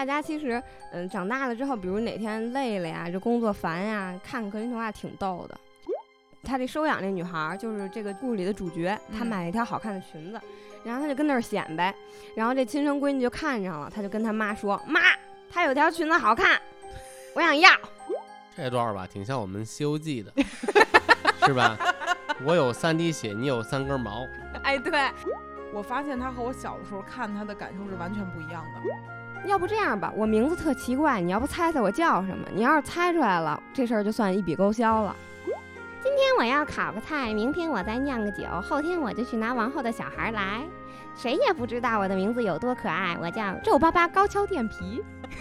大家其实长大了之后，比如哪天累了呀，这工作烦呀，看格林童话挺逗的。他这收养那女孩就是这个故事里的主角，她买了一条好看的裙子，然后她就跟那儿显摆，然后这亲生闺女就看上了，她就跟她妈说：“妈，她有条裙子好看，我想要。” 这段吧，挺像我们《西游记》的，是吧？我有3滴血，你有3根毛。 哎，对。 我发现他和我小的时候看他的感受是完全不一样的。 要不这样吧，我名字特奇怪，你要不猜猜我叫什么？你要是猜出来了，这事儿就算一笔勾销了。今天我要烤个菜，明天我再酿个酒，后天我就去拿王后的小孩来。谁也不知道我的名字有多可爱，我叫皱巴巴高跷垫皮。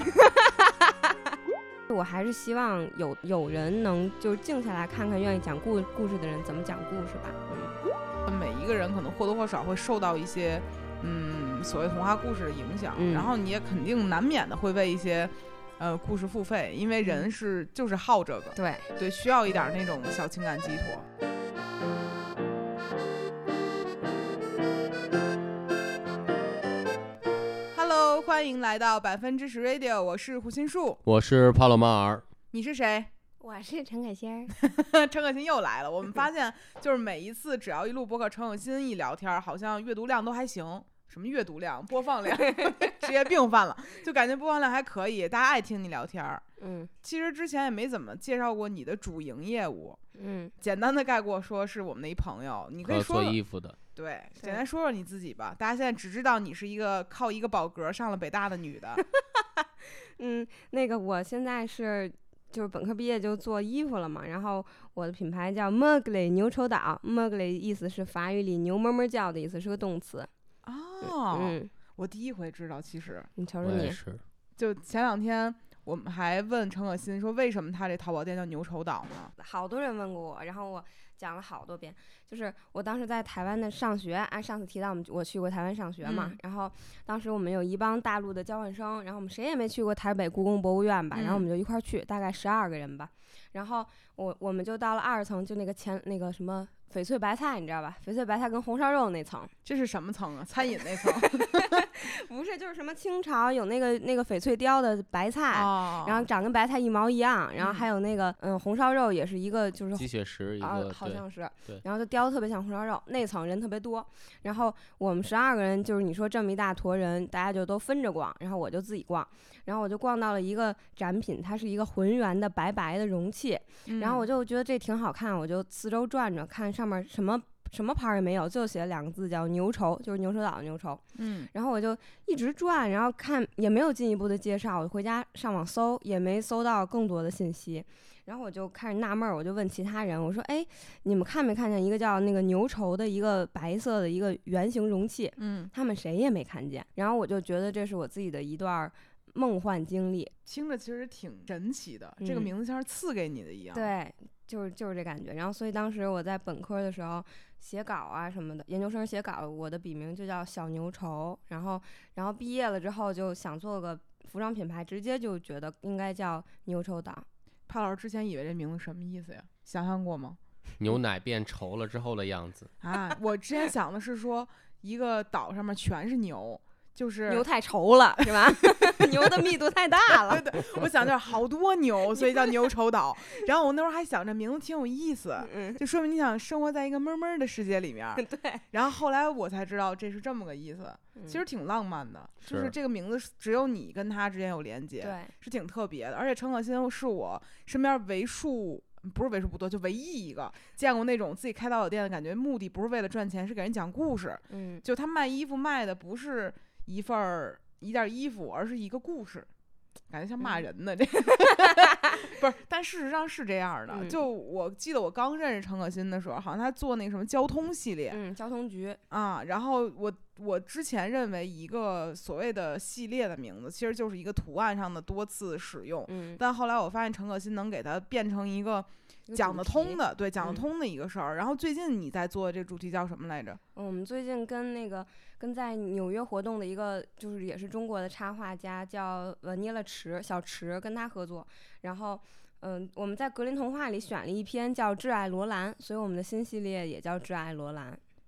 我还是希望有人能就是静下来看看愿意讲故事的人怎么讲故事吧。 每一个人可能或多或少会受到一些所谓童话故事的影响，然后你也肯定难免的会为一些故事付费，因为人就是好这个，对，需要一点那种小情感寄托。Hello， 欢迎来到10%时 Radio， 我是胡心树， 我是帕洛马尔， 你是谁？ 我是陈可辛。 陈可辛又来了。我们发现就是每一次只要一录播客，陈可辛一聊天，好像阅读量都还行。什么阅读量、播放量职业病犯了，就感觉播放量还可以，大家爱听你聊天。其实之前也没怎么介绍过你的主营业务。简单的概括说是我们的一朋友，你可以说做衣服的。 对，简单说说你自己吧。大家现在只知道你是一个靠一个保格上了北大的女的。 那个我现在就是本科毕业就做衣服了嘛，然后我的品牌叫 Mugly 牛丑岛， Mugly 意思是法语里牛哞哞叫的意思，是个动词。 我第一回知道，其实你瞅瞅你， 就前2天我们还问陈可辛说为什么他这淘宝店叫牛丑岛呢？ 好多人问过我，然后我讲了好多遍。就是我当时在台湾的上学，上次提到我去过台湾上学嘛，然后当时我们有一帮大陆的交换生，然后我们谁也没去过台北故宫博物院吧，然后我们就一块去，大概12个人吧，然后我们就到了2层，就那个什么翡翠白菜，你知道吧？翡翠白菜跟红烧肉那层， 这是什么层啊？餐饮那层？ 不是，就是什么清朝有那个翡翠雕的白菜，然后长跟白菜一毛一样，然后还有那个红烧肉也是一个就是鸡血石一个， 好像是， 对， 然后就雕得特别像红烧肉，那层人特别多，然后我们12个人，就是你说这么一大坨人，大家就都分着逛，然后我就自己逛，然后我就逛到了一个展品，它是一个浑圆的白白的容器，然后我就觉得这挺好看，我就四周转转看上面什么牌也没有，就写了2个字叫牛稠，就是牛稠岛的牛稠。然后我就一直转，然后看也没有进一步的介绍，我回家上网搜也没搜到更多的信息，然后我就开始纳闷，我就问其他人，我说哎，你们看没看见一个叫那个牛稠的一个白色的一个圆形容器？他们谁也没看见。然后我就觉得这是我自己的一段梦幻经历， 听着其实挺神奇的，这个名字像是赐给你的一样。 对，就是这感觉。然后所以当时我在本科的时候写稿啊什么的，研究生写稿，我的笔名就叫小牛稠，然后毕业了之后就想做个服装品牌，直接就觉得应该叫牛稠岛。 帕老师之前以为这名字什么意思呀？想象过吗？ 牛奶变稠了之后的样子啊！我之前想的是说一个岛上面全是牛，就是牛太稠了是吧？牛的密度太大了。 对，我想就是好多牛，所以叫牛稠岛。然后我那会儿还想着名字挺有意思，就说明你想生活在一个闷闷的世界里面。 对。 然后后来我才知道这是这么个意思，其实挺浪漫的，就是这个名字只有你跟他之间有连接， 对， 是挺特别的。而且陈可辛是我身边不是为数不多，就唯一一个见过那种自己开淘宝店的感觉，目的不是为了赚钱，是给人讲故事。就他卖衣服卖的不是一件衣服，而是一个故事，感觉像骂人呢。这不是，但事实上是这样的。就我记得我刚认识陈可辛的时候，好像他做那个什么交通系列， 交通局啊。然后我之前认为一个所谓的系列的名字，其实就是一个图案上的多次使用。但后来我发现陈可辛能给它变成一个讲得通的，对，讲得通的一个事儿。然后最近你在做的这主题叫什么来着？ 我们最近跟在纽约活动的一个就是也是中国的插画家叫捏了小池，跟他合作。然后我们在格林童话里选了一篇叫《挚爱罗兰》，所以我们的新系列也叫《挚爱罗兰》。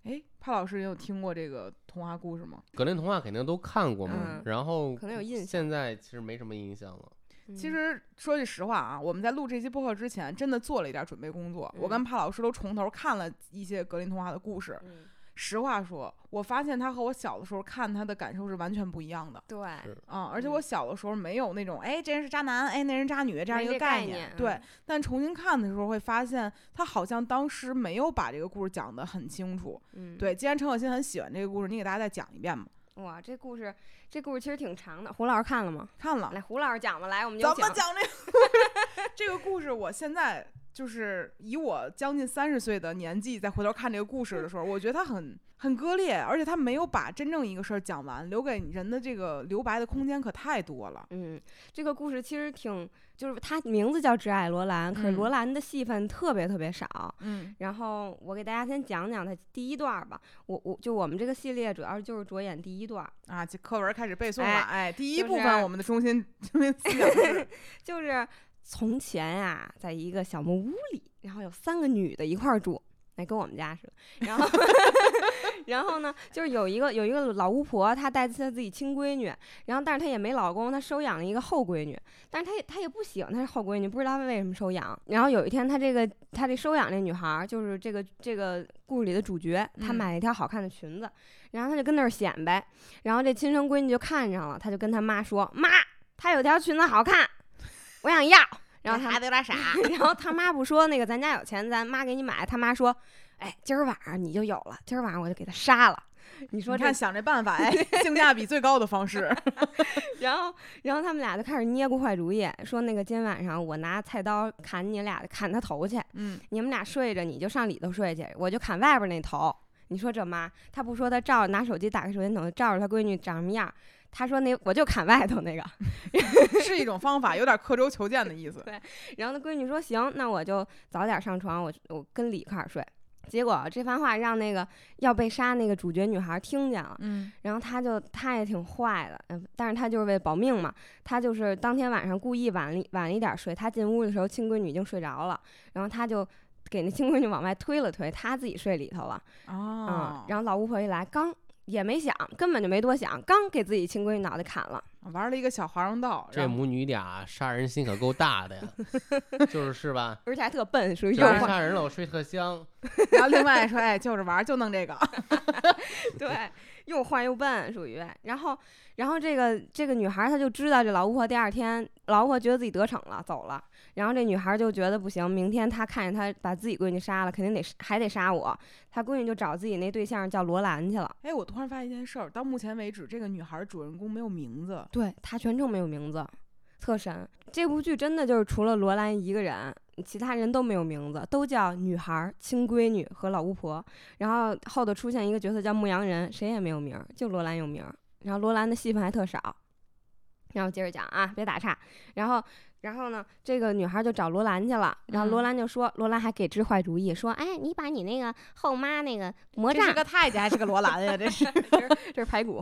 哎，帕老师，你有听过这个童话故事吗？ 格林童话肯定都看过嘛，然后可能有印象， 现在其实没什么印象了。 其实说句实话啊，我们在录这期播客之前，真的做了一点准备工作。我跟帕老师都从头看了一些格林童话的故事。实话说，我发现他和我小的时候看他的感受是完全不一样的。 对， 而且我小的时候没有那种，哎，这人是渣男，哎，那人渣女这样一个概念。对，但重新看的时候会发现，他好像当时没有把这个故事讲得很清楚。对，既然陈可辛很喜欢这个故事，你给大家再讲一遍吧。 哇，这故事其实挺长的。胡老师看了吗？ 看了。 来，胡老师讲吧。来，我们就怎么讲这个故事？这个故事我现在就是以我将近30岁的年纪再回头看这个故事的时候，我觉得它很割裂，而且它没有把真正一个事儿讲完，留给人的这个留白的空间可太多了。 这个故事其实就是它名字叫《挚爱罗兰》，可是罗兰的戏份特别特别少。然后我给大家先讲讲它第一段吧。我们这个系列主要就是着眼第一段啊，这课文开始背诵了。第一部分我们的中心思想是就是从前啊，在一个小木屋里，然后有3个女的一块儿住。跟我们家似的，然后呢，就是有一个老巫婆，她带她自己亲闺女，然后但是她也没老公，她收养了一个后闺女，但是她也不喜欢她是后闺女，不知道为什么收养。然后有一天，她这收养这女孩，就是这个故事里的主角，她买了一条好看的裙子，然后她就跟那儿显摆，然后这亲生闺女就看上了，她就跟她妈说：“妈，她有条裙子好看，我想要。”然后孩子有点傻， 然后他妈不说那个咱家有钱，咱妈给你买。他妈说，哎，今儿晚上你就有了，今儿晚上我就给他杀了。你说看想这办法，哎，性价比最高的方式。 然后他们俩就开始捏咕坏主意，说那个今天晚上我拿菜刀砍你俩，砍他头去。你们俩睡着，你就上里头睡去，我就砍外边那头。你说这妈，他不说他拿手机打开手电筒照着他闺女长什么样。他说我就砍外头那个， 是一种方法，有点刻舟求剑的意思。 对，然后他闺女说行，那我就早点上床，我跟里开始睡。结果这番话让那个要被杀那个主角女孩听见了，然后他也挺坏的，但是他就是为保命嘛，他就是当天晚上故意晚了一点睡，他进屋的时候亲闺女已经睡着了，然后他就给那亲闺女往外推了推，他自己睡里头了。然后老巫婆一来，也没想，根本就没多想，刚给自己亲闺女脑袋砍了， 玩了一个小华容道。 这母女俩杀人心可够大的呀，是吧？ 而且还特笨，属于诱杀人了，我睡特香。 然后另外说，哎，就是玩，就弄这个。 对，又坏又笨，属于。然后这个女孩她就知道这老巫婆第二天，老巫婆觉得自己得逞了，走了。然后这女孩就觉得不行，明天她看见她把自己闺女杀了，肯定还得杀我。她闺女就找自己那对象叫罗兰去了。 哎，我突然发现一件事儿，到目前为止，这个女孩主人公没有名字。 对，她全程没有名字，特神。这部剧真的就是除了罗兰一个人，其他人都没有名字，都叫女孩、亲闺女和老巫婆。然后后头出现一个角色叫牧羊人，谁也没有名，就罗兰有名。然后罗兰的戏份还特少。然后接着讲啊，别打岔。然后呢，这个女孩就找罗兰去了，然后罗兰就说，罗兰还给支坏主意，说，哎，你把你那个后妈那个魔杖， 这是个太监还是个罗兰呀？这是这是排骨。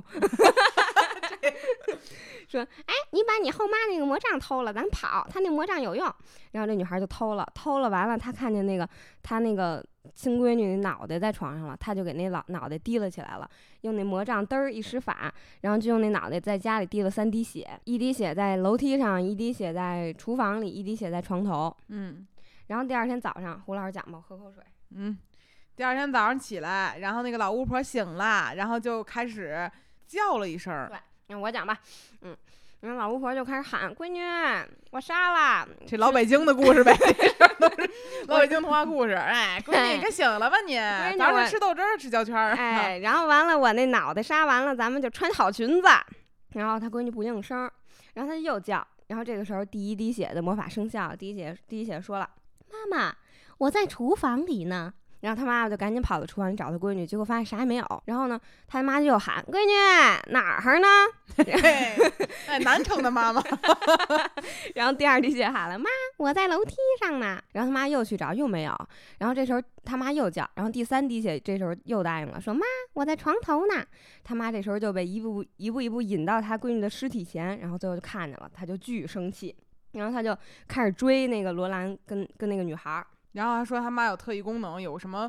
说，哎，你把你后妈那个魔杖偷了，咱跑，他那魔杖有用。然后这女孩就偷了完了，她看见她那个亲闺女脑袋在床上了，她就给那脑袋提了起来了，用那魔杖嘚儿一施法，然后就用那脑袋在家里滴了3滴血，一滴血在楼梯上，一滴血在厨房里，一滴血在床头。然后第二天早上，胡老师讲吧，我喝口水。 第二天早上起来，然后那个老巫婆醒了，然后就开始叫了一声。 对，让我讲吧。然后老巫婆就开始喊：“闺女，我杀了！” 这老北京的故事呗，这都是老北京童话故事。哎，闺女，你可醒了吧你？早上吃豆汁儿，吃焦圈儿。 哎，然后完了，我那脑袋杀完了，咱们就穿好裙子。然后他闺女不应声，然后他就又叫。然后这个时候，第一滴血的魔法生效，第一血说了：“妈妈，我在厨房里呢。”然后他妈妈就赶紧跑到厨房里找他闺女，结果发现啥也没有。然后呢，他妈就又喊：“闺女，哪儿呢？” 哎，南城的妈妈。 然后第二滴血喊了：“妈，我在楼梯上呢。”然后他妈又去找，又没有。然后这时候他妈又叫，然后第3滴血这时候又答应了，说：“妈，我在床头呢。”他妈这时候就被一步一步引到他闺女的尸体前，然后最后就看见了，他就巨生气，然后他就开始追那个罗兰跟那个女孩。 然后还说他妈有特异功能，有什么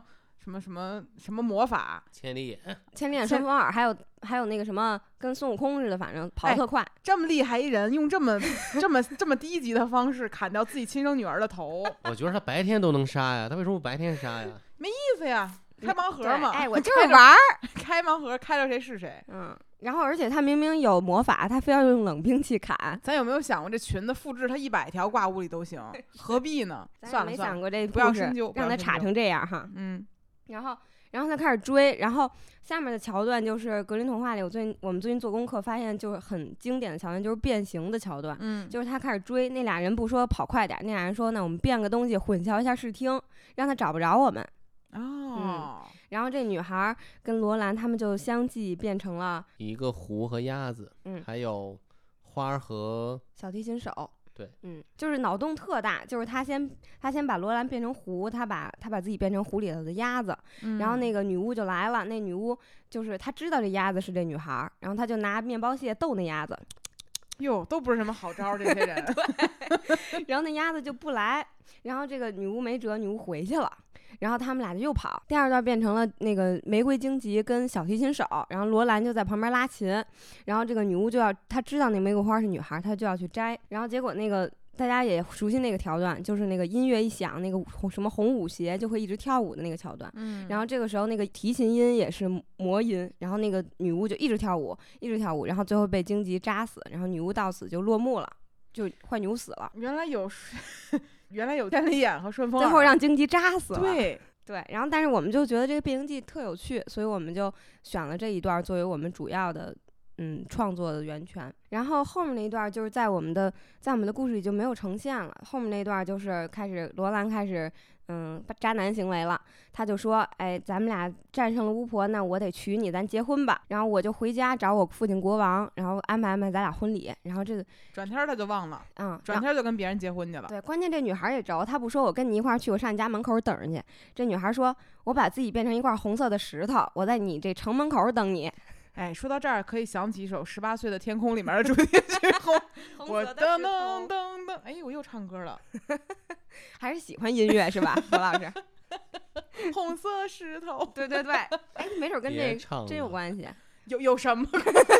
什么魔法， 千里眼， 顺风耳，还有那个什么跟孙悟空似的，反正跑得特快。 这么厉害一人，用这么低级的方式砍掉自己亲生女儿的头， 我觉得他白天都能杀呀，他为什么白天杀呀？ 没意思呀，开盲盒嘛。 哎，我就是玩儿， 开盲盒，开着谁是谁。 然后而且他明明有魔法，他非要用冷兵器砍。 咱有没有想过，这裙子复制他100条挂屋里都行，何必呢？算了， 没想过这不要深究， 让他插成这样哈。然后他开始追，然后下面的桥段就是格林童话里我们最近做功课发现就是很经典的桥段，就是变形的桥段。就是他开始追那俩人，不说跑快点，那俩人说那我们变个东西混淆一下视听，让他找不着我们。然后这女孩跟罗兰他们就相继变成了一个狐和鸭子，还有花和小提琴手。 对， 就是脑洞特大，就是他先把罗兰变成狐，他把自己变成狐里头的鸭子，然后那个女巫就来了，那女巫就是他知道这鸭子是这女孩，然后他就拿面包屑逗那鸭子， 哟，都不是什么好招这些人。 对，然后那鸭子就不来，然后这个女巫没辙，女巫回去了。然后他们俩就又跑，第二段变成了那个玫瑰荆棘跟小提琴手，然后罗兰就在旁边拉琴，然后这个女巫她知道那玫瑰花是女孩，她就要去摘，然后结果那个大家也熟悉那个桥段，就是那个音乐一响，那个什么红舞鞋就会一直跳舞的那个桥段，然后这个时候那个提琴音也是魔音，然后那个女巫就一直跳舞，然后最后被荆棘扎死，然后女巫到此就落幕了，就坏女巫死了。 原来有千里眼和顺风耳， 最后让荆棘扎死了。 对， 然后但是我们就觉得这个变形记特有趣，所以我们就选了这一段作为我们主要的创作的源泉。然后后面那一段就是在我们的故事里就没有呈现了，后面那一段就是罗兰开始渣男行为了，他就说，哎，咱们俩战胜了巫婆，那我得娶你，咱结婚吧。然后我就回家找我父亲国王，然后安排咱俩婚礼。然后这个转天他就忘了，转天就跟别人结婚去了。 对，关键这女孩也轴，她不说我跟你一块儿去，我上你家门口等着去。这女孩说，我把自己变成一块红色的石头，我在你这城门口等你。 哎，说到这儿可以想起一首《18岁的天空》里面的主题曲我噔噔噔噔，哎，我又唱歌了。 还是喜欢音乐是吧，何老师？ 红色石头， 对，哎，没准跟这真有关系。 有什么？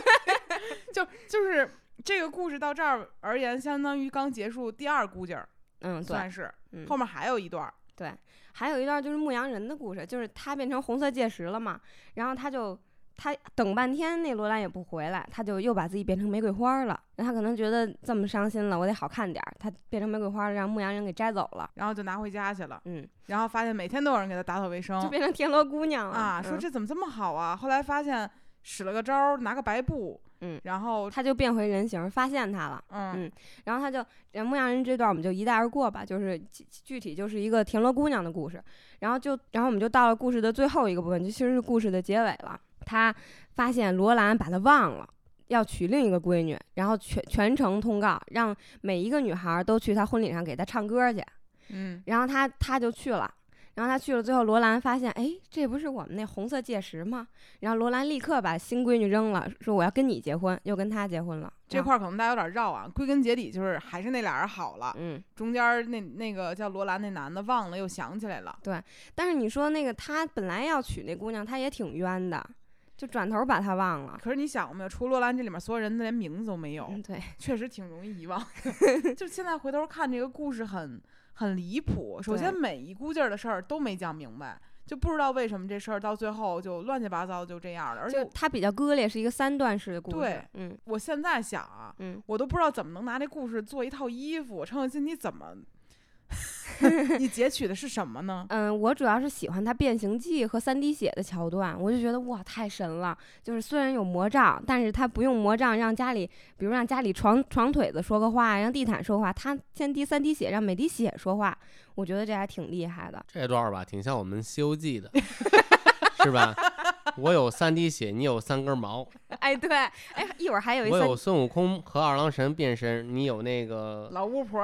就是这个故事到这儿而言，相当于刚结束第2估计儿，算是，后面还有一段。 对，还有一段就是牧羊人的故事，就是他变成红色戒石了嘛，然后他等半天，那罗兰也不回来，他就又把自己变成玫瑰花了。然后他可能觉得这么伤心了，我得好看点儿，他变成玫瑰花了，让牧羊人给摘走了， 然后就拿回家去了。然后发现每天都有人给他打扫卫生， 就变成田螺姑娘了啊！说这怎么这么好啊？后来发现使了个招，拿个白布，然后他就变回人形，发现他了，然后他就牧羊人这段我们就一带而过吧，就是具体就是一个田螺姑娘的故事。然后我们就到了故事的最后一个部分，就其实是故事的结尾了。他发现罗兰把他忘了，要娶另一个闺女，然后全程通告，让每一个女孩都去他婚礼上给他唱歌去。然后他就去了，然后他去了，最后罗兰发现，哎，这不是我们那红色戒石吗？然后罗兰立刻把新闺女扔了，说我要跟你结婚，又跟他结婚了。 这块可能大家有点绕啊，归根结底就是还是那俩人好了。中间那个叫罗兰那男的忘了又想起来了。 对，但是你说那个他本来要娶那姑娘，他也挺冤的。就转头把他忘了。 可是你想没有，除了罗兰，这里面所有人连名字都没有。 对， 确实挺容易遗忘。就现在回头看这个故事很离谱。首先每一股劲儿的事儿都没讲明白，就不知道为什么这事儿到最后就乱七八糟就这样了。而且它比较割裂，是一个3段式的故事。 对，我现在想啊，我都不知道怎么能拿这故事做一套衣服。陈可辛，你怎么？你截取的是什么呢？ 我主要是喜欢他变形记和3滴血的桥段，我就觉得哇太神了。就是虽然有魔杖，但是他不用魔杖让家里，比如让家里床腿子说个话，让地毯说话，他先滴3滴血，让每滴血说话，我觉得这还挺厉害的。 这段吧，挺像我们《西游记》的，是吧？我有3滴血，你有3根毛。 哎，对，哎，一会儿还有我有孙悟空和2郎神变身，你有那个老巫婆。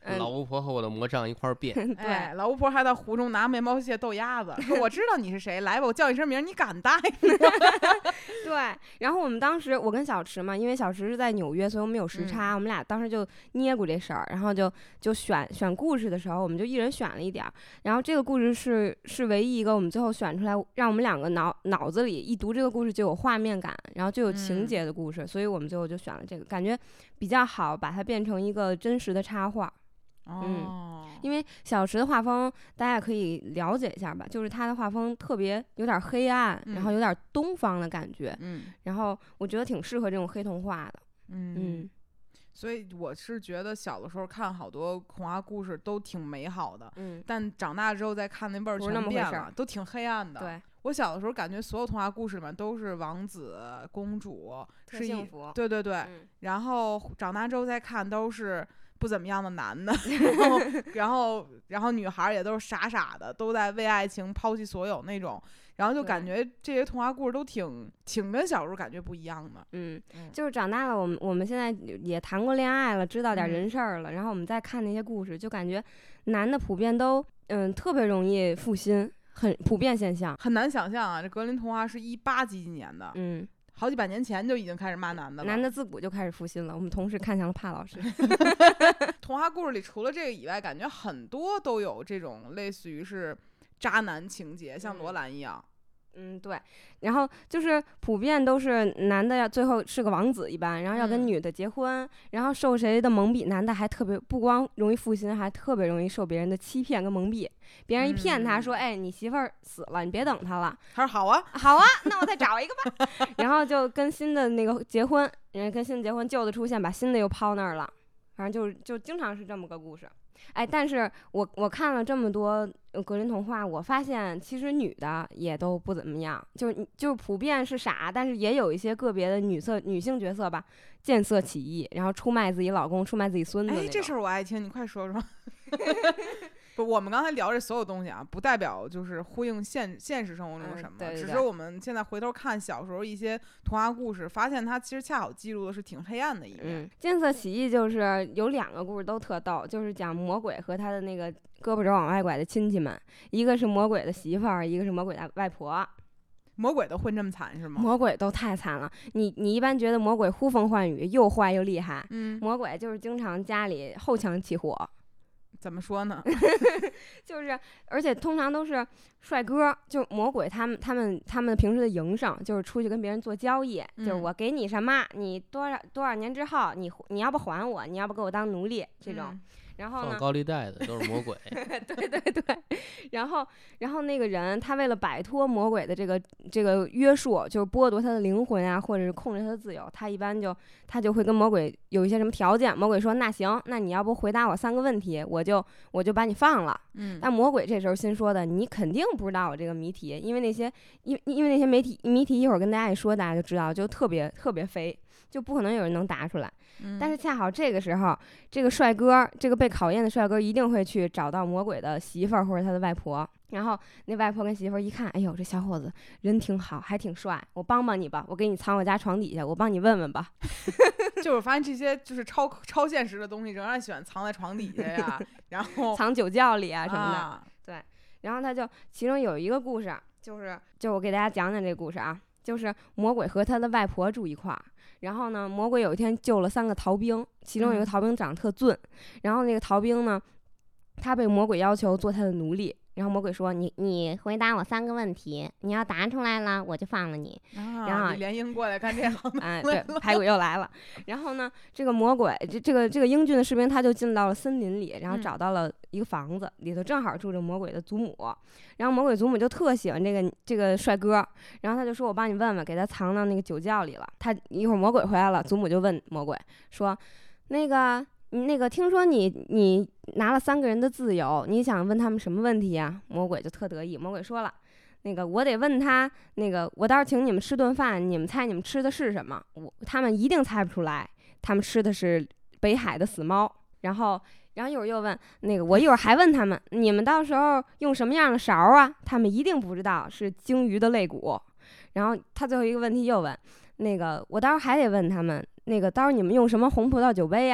老巫婆和我的魔杖一块儿变。 哎，老巫婆还到湖中拿眉毛屑逗鸭子，说我知道你是谁，来吧，我叫你声名，你敢答应？ 对，然后我们当时我跟小池嘛，因为小池是在纽约，所以我们有时差，我们俩当时就捏过这事儿，然后就选故事的时候，我们就一人选了一点儿，然后这个故事是唯一一个我们最后选出来，让我们两个脑子里一读这个故事就有画面感，然后就有情节的故事，所以我们最后就选了这个，感觉比较好，把它变成一个真实的插画。因为小池的画风大家也可以了解一下吧，就是他的画风特别有点黑暗，然后有点东方的感觉，然后我觉得挺适合这种黑童话的。 所以我是觉得小的时候看好多童话故事都挺美好的，但长大之后再看那味儿全变了，都挺黑暗的。 对， 我小的时候感觉所有童话故事里面都是王子公主， 特幸福。 对对对，然后长大之后再看都是不怎么样的男的，然后女孩也都是傻傻的，都在为爱情抛弃所有那种，然后就感觉这些童话故事都挺跟小时候感觉不一样的。 就是长大了，我们现在也谈过恋爱了，知道点人事儿了，然后我们再看那些故事，就感觉男的普遍都特别容易负心，很普遍现象， 很难想象啊。这格林童话是18几年的，好几百年前就已经开始骂男的了， 男的自古就开始负心了。我们同时看向了帕老师。 童话故事里除了这个以外，感觉很多都有这种类似于是渣男情节，像罗兰一样。 对，然后就是普遍都是男的要最后是个王子一般，然后要跟女的结婚，然后受谁的蒙蔽，男的还特别不光容易负心，还特别容易受别人的欺骗跟蒙蔽。别人一骗他说，哎，你媳妇儿死了，你别等他了。 他说好啊， 那我再找一个吧。然后就跟新的那个结婚，人家跟新的结婚，旧的出现，把新的又抛那儿了。反正就经常是这么个故事。哎，但是我看了这么多格林童话，我发现其实女的也都不怎么样，就是普遍是傻，但是也有一些个别的女性角色吧，见色起意，然后出卖自己老公，出卖自己孙子。哎， 这事儿我爱听，你快说说。不，我们刚才聊这所有东西啊，不代表就是呼应现实生活中什么， 对， 只是我们现在回头看小时候一些童话故事，发现它其实恰好记录的是挺黑暗的一面。 见色起意就是有2个故事都特逗，就是讲魔鬼和他的那个胳膊肘往外拐的亲戚们，一个是魔鬼的媳妇儿，一个是魔鬼的外婆。 魔鬼都混这么惨是吗？ 魔鬼都太惨了。你一般觉得魔鬼呼风唤雨，又坏又厉害，魔鬼就是经常家里后墙起火。 怎么说呢？ 就是而且通常都是帅哥，就魔鬼他们平时的营生就是出去跟别人做交易，就是我给你什么，你多少年之后你要不还我，你要不给我当奴隶这种。然后呢， 放高利贷的都是魔鬼。 对对对，然后那个人他为了摆脱魔鬼的这个约束，就是剥夺他的灵魂啊，或者是控制他的自由，他一般他就会跟魔鬼有一些什么条件。魔鬼说那行，那你要不回答我3个问题，我就把你放了。但魔鬼这时候心说的，你肯定不知道我这个谜题，因为那些谜题一会儿跟大家一说，大家就知道，就特别特别飞，就不可能有人能答出来。但是恰好这个时候，这个帅哥，这个被考验的帅哥一定会去找到魔鬼的媳妇儿或者他的外婆，然后那外婆跟媳妇儿一看，哎呦，这小伙子人挺好，还挺帅，我帮帮你吧，我给你藏我家床底下，我帮你问问吧。 就是发现这些就是超现实的东西，仍然喜欢藏在床底下呀，然后藏酒窖里啊什么的。对，然后他就其中有一个故事，就我给大家讲讲这个故事啊，就是魔鬼和他的外婆住一块儿。然后呢，魔鬼有一天救了3个逃兵，其中有一个逃兵长得特俊，然后那个逃兵呢，他被魔鬼要求做他的奴隶，然后魔鬼说你回答我3个问题，你要答出来了我就放了你。然后李莲英过来看这行对，排骨又来了。然后呢，这个魔鬼这个英俊的士兵他就进到了森林里，然后找到了一个房子，里头正好住着魔鬼的祖母。然后魔鬼祖母就特喜欢这个帅哥，然后他就说我帮你问问，给他藏到那个酒窖里了。他一会儿魔鬼回来了，祖母就问魔鬼说那个听说你拿了3个人的自由，你想问他们什么问题啊？魔鬼就特得意，魔鬼说了，那个我得问他，那个我到时候请你们吃顿饭，你们猜你们吃的是什么？他们一定猜不出来，他们吃的是北海的死猫。然后一会儿又问那个，我一会儿还问他们，你们到时候用什么样的勺啊？他们一定不知道是鲸鱼的肋骨。然后他最后一个问题又问，那个我到时候还得问他们，那个到时候你们用什么红葡萄酒杯呀？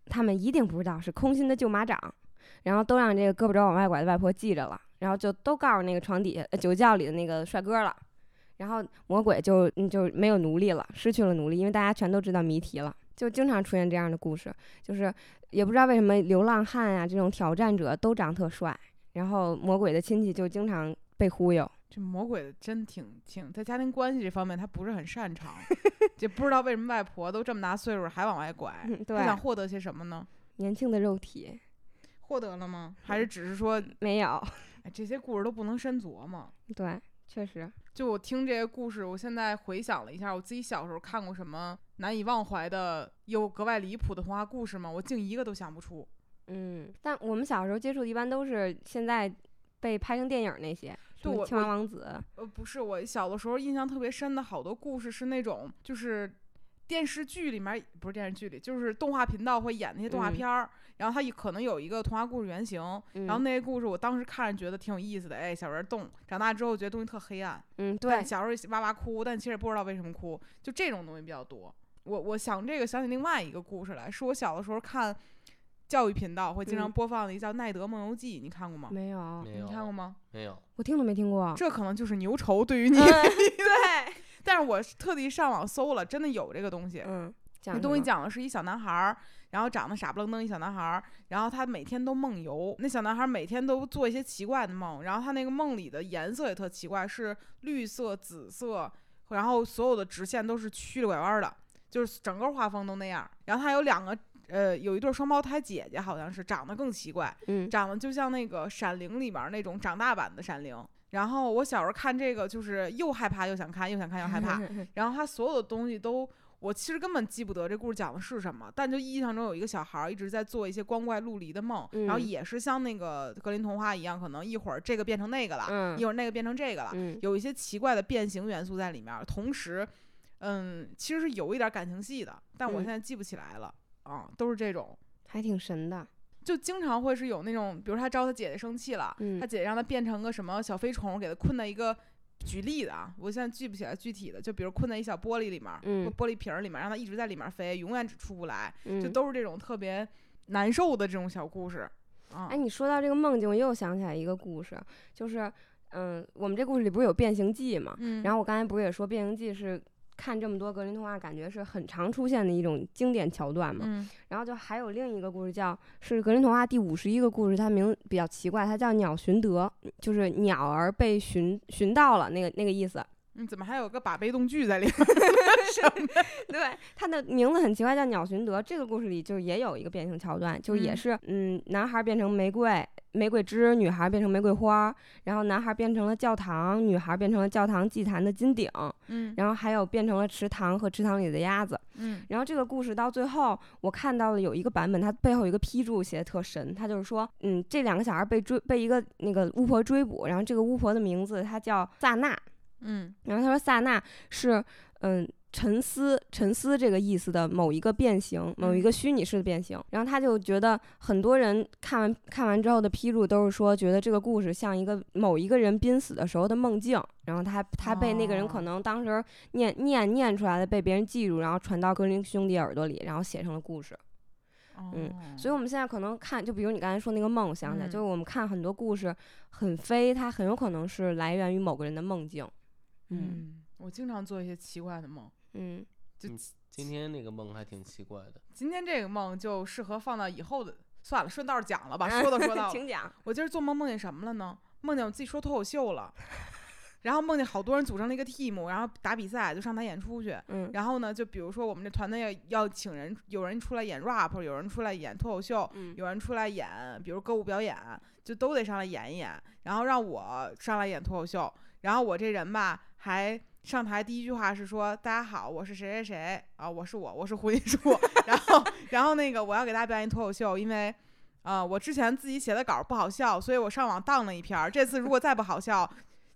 他们一定不知道是空心的旧马掌，然后都让这个胳膊肘往外拐的外婆记着了，然后就都告诉那个床底下酒窖里的那个帅哥了，然后魔鬼就没有奴隶了，失去了奴隶，因为大家全都知道谜题了。就经常出现这样的故事，就是也不知道为什么流浪汉啊这种挑战者都长特帅，然后魔鬼的亲戚就经常被忽悠。 这魔鬼的真挺在家庭关系这方面他不是很擅长，就不知道为什么外婆都这么大岁数还往外拐， 对， 他想获得些什么呢？ 年轻的肉体。 获得了吗？还是只是说没有？ 这些故事都不能深琢磨。 对，确实。 就我听这些故事，我现在回想了一下，我自己小时候看过什么难以忘怀的又格外离谱的童话故事吗？我竟一个都想不出。 但我们小时候接触的一般都是现在被拍成电影那些， 对， 青蛙王子。 不是，我小的时候印象特别深的好多故事是那种就是电视剧里面，不是电视剧里，就是动画频道会演那些动画片儿，然后它可能有一个童话故事原型，然后那些故事我当时看着觉得挺有意思的，哎，小人动，长大之后觉得东西特黑暗， 对， 小时候哇哇哭，但其实也不知道为什么哭，就这种东西比较多。我想这个想起另外一个故事来，是我小的时候看教育频道会经常播放的一个叫《奈德梦游记》，你看过吗？ 没有。 你看过吗？ 没有， 我听都没听过。 这可能就是牛稠对于你。 对。 但是我特地上网搜了，真的有这个东西。这东西讲的是一小男孩，然后长得傻不愣登一小男孩，然后他每天都梦游。那小男孩每天都做一些奇怪的梦，然后他那个梦里的颜色也特奇怪，是绿色、紫色，然后所有的直线都是曲里拐弯的，就是整个画风都那样。然后他有两个有一对双胞胎姐姐，好像是长得更奇怪，长得就像那个《闪灵》里面那种长大版的闪灵。然后我小时候看这个，就是又害怕又想看，又想看又害怕。然后他所有的东西都，我其实根本记不得这故事讲的是什么，但就印象中有一个小孩一直在做一些光怪陆离的梦，然后也是像那个格林童话一样，可能一会儿这个变成那个了，一会儿那个变成这个了，有一些奇怪的变形元素在里面。同时，其实是有一点感情戏的，但我现在记不起来了。都是这种， 还挺神的。 就经常会是有那种，比如他招他姐姐生气了，他姐姐让他变成个什么小飞虫，给他困在一个，举例的啊，我现在记不起来具体的，就比如困在一小玻璃里面，玻璃瓶里面，让他一直在里面飞，永远只出不来，就都是这种特别难受的这种小故事。 哎，你说到这个梦境，我又想起来一个故事，就是我们这故事里不是有变形记嘛，然后我刚才不是也说变形记是看这么多格林童话感觉是很常出现的一种经典桥段嘛，然后就还有另一个故事是格林童话第51个故事，它名比较奇怪，它叫鸟寻得，就是鸟儿被寻到了那个意思。 怎么还有个把被动句在里面？ 对，它的名字很奇怪，叫鸟寻得。这个故事里就也有一个变形桥段，就是也是男孩变成玫瑰枝，女孩变成玫瑰花，然后男孩变成了教堂，女孩变成了教堂祭坛的金顶，然后还有变成了池塘和池塘里的鸭子，然后这个故事到最后我看到了有一个版本，它背后有一个批注写的特神，它就是说这两个小孩被一个那个巫婆追捕，然后这个巫婆的名字她叫萨娜，然后他说萨娜是沉思这个意思的某一个变形，某一个虚拟式的变形。然后他就觉得很多人看完之后的批注都是说，觉得这个故事像某一个人濒死的时候的梦境。然后他被那个人可能当时念出来的，被别人记住，然后传到格林兄弟耳朵里，然后写成了故事。所以我们现在可能看，就比如你刚才说那个梦，我想起来，就是我们看很多故事很飞，它很有可能是来源于某个人的梦境。 我经常做一些奇怪的梦。就今天那个梦还挺奇怪的。 今天这个梦就适合放到以后的，算了，顺道讲了吧，说到了。 请讲。 我今儿做梦见什么了呢？梦见我自己说脱口秀了。然后梦见好多人组成了一个 team， 然后打比赛，就上台演出去。然后呢，就比如说我们这团队要请人，有人出来演 rap， 有人出来演脱口秀，有人出来演，比如歌舞表演，就都得上来演一演。然后让我上来演脱口秀，然后我这人吧，还上台第一句话是说：“大家好，我是谁谁谁啊，我是胡金树。”然后那个我要给大家表演脱口秀，因为我之前自己写的稿不好笑，所以我上网当了一篇。这次如果再不好笑，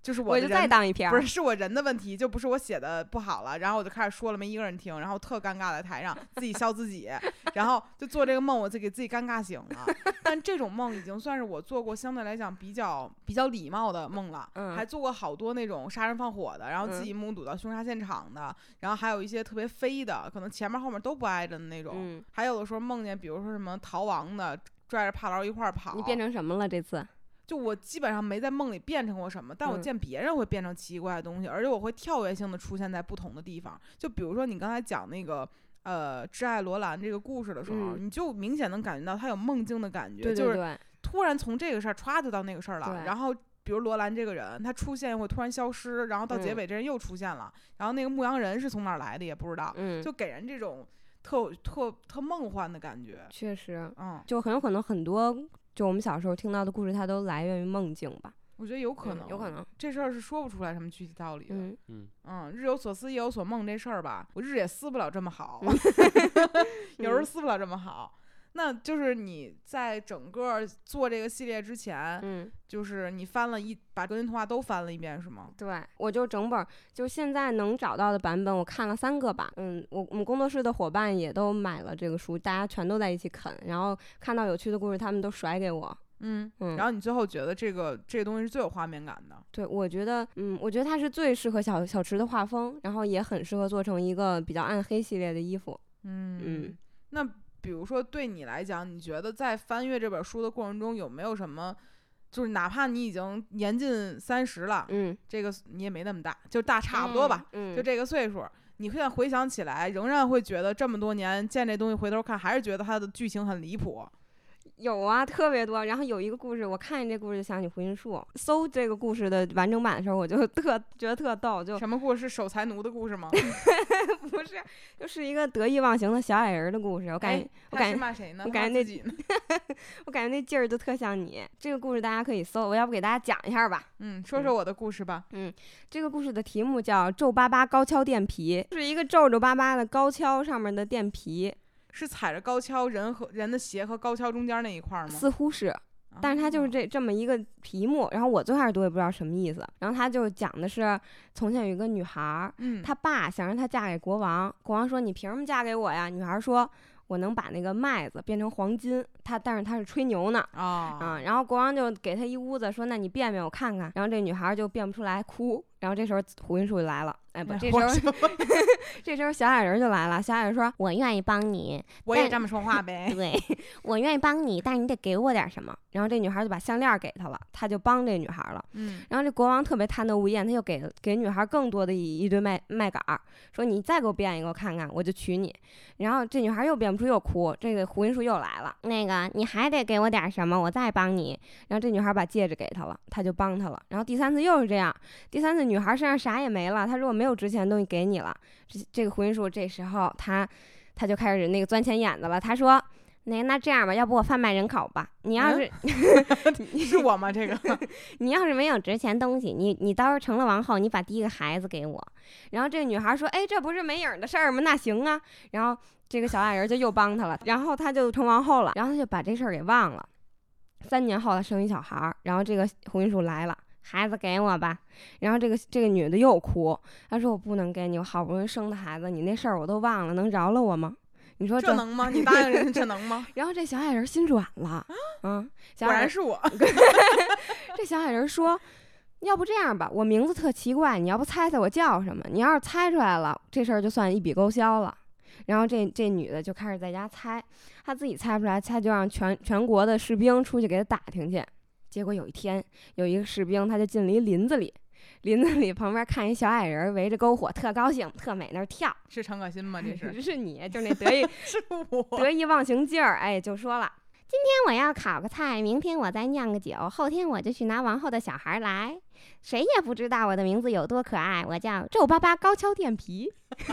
就是我就再当一篇， 不是我人的问题，就不是我写的不好了，然后我就开始说了没一个人听，然后特尴尬在台上自己笑自己，然后就做这个梦，我就给自己尴尬醒了。但这种梦已经算是我做过相对来讲比较礼貌的梦了，还做过好多那种杀人放火的，然后自己目睹到凶杀现场的，然后还有一些特别飞的，可能前面后面都不挨着的那种，还有的时候梦见比如说什么逃亡的，拽着帕劳一块跑。 你变成什么了这次？ 就我基本上没在梦里变成过什么，但我见别人会变成奇怪的东西，而且我会跳跃性的出现在不同的地方。就比如说你刚才讲那个挚爱罗兰这个故事的时候，你就明显能感觉到他有梦境的感觉， 对对对， 就是突然从这个事儿歘就到那个事儿了，然后比如罗兰这个人他出现会突然消失，然后到结尾这人又出现了，然后那个牧羊人是从哪儿来的也不知道，就给人这种特梦幻的感觉。 确实，就很有可能很多就我们小时候听到的故事，它都来源于梦境吧。 我觉得有可能， 有可能这事儿是说不出来什么具体道理的。日有所思夜有所梦这事儿吧，我日也思不了这么好，有时候思不了这么好。那就是你在整个做这个系列之前，就是你把格林童话都翻了一遍是吗？ 对，我就整本就现在能找到的版本，我看了3个吧。我们工作室的伙伴也都买了这个书，大家全都在一起啃，然后看到有趣的故事，他们都甩给我。 然后你最后觉得这个东西是最有画面感的。 对，我觉得它是最适合小池的画风，然后也很适合做成一个比较暗黑系列的衣服。 那比如说对你来讲，你觉得在翻阅这本书的过程中有没有什么，就是哪怕你已经年近30了，这个你也没那么大，就大差不多吧，就这个岁数，你现在回想起来仍然会觉得这么多年见这东西回头看还是觉得它的剧情很离谱？ 有啊，特别多。然后有一个故事，我看见这故事就想起胡云树。搜这个故事的完整版的时候，我就觉得特逗。就什么故事？是守财奴的故事吗？ 不是，就是一个得意忘形的小矮人的故事。我感觉他是骂谁呢？ 我感觉我感觉那劲儿就特像你。这个故事大家可以搜，我要不给大家讲一下吧？ 说说我的故事吧。 这个故事的题目叫《皱巴巴高跷垫皮》，是一个皱皱巴巴的高跷上面的垫皮。 是踩着高跷，人的鞋和高跷中间那一块吗？ 似乎是，但是它就是这么一个题目。然后我最开始读也不知道什么意思。然后他就讲的是，从前有一个女孩，她爸想让她嫁给国王。国王说：“你凭什么嫁给我呀？”女孩说：“我能把那个麦子变成黄金。”但是他是吹牛呢。然后国王就给她一屋子，说：“那你变变我看看。”然后这女孩就变不出来，哭。然后这时候胡云树就来了。这时候小矮人就来了。小矮人说：“我愿意帮你， 我也这么说话呗。 对，我愿意帮你，但是你得给我点什么。”然后这女孩就把项链给他了，他就帮这女孩了。然后这国王特别贪得无厌，他就给女孩更多的一堆麦秆，说：“你再给我变一个，我看看，我就娶你。”然后这女孩又变不出，又哭。这个胡云树又来了，那个你还得给我点什么，我再帮你。然后这女孩把戒指给他了，他就帮他了。然后第3次又是这样，第3次女孩身上啥也没了，他说我没有值钱的东西给你了。这个胡云树这时候他就开始那个钻钱眼子了，他说：“那这样吧，要不我贩卖人口吧？你要是、 是我吗？这个你要是没有值钱东西，你到时候成了王后，你把第一个孩子给我。”然后这个女孩说：“哎，这不是没影的事儿吗？那行啊。”然后这个小矮人就又帮他了，然后他就成王后了，然后他就把这事儿给忘了。3年后他生一小孩，然后这个胡云树来了。孩子给我吧。然后这个女的又哭，她说我不能给你，我好不容易生的孩子，你那事儿我都忘了，能饶了我吗？你说这能吗？你答应人这能吗？ 然后这小矮人心软了，果然是我。 这小矮人说：“要不这样吧，我名字特奇怪，你要不猜猜我叫什么？你要是猜出来了，这事儿就算一笔勾销了。”然后这女的就开始在家猜，她自己猜不出来，她就让全国的士兵出去给她打听去。结果有一天，有一个士兵，他就进了一林子里，旁边看一小矮人围着篝火，特高兴，特美那儿跳。 是陈可辛吗？这是是你，就是那得意忘形劲儿。哎，就说了，今天我要烤个菜，明天我再酿个酒，后天我就去拿王后的小孩来。谁也不知道我的名字有多可爱，我叫皱巴巴高跷垫皮。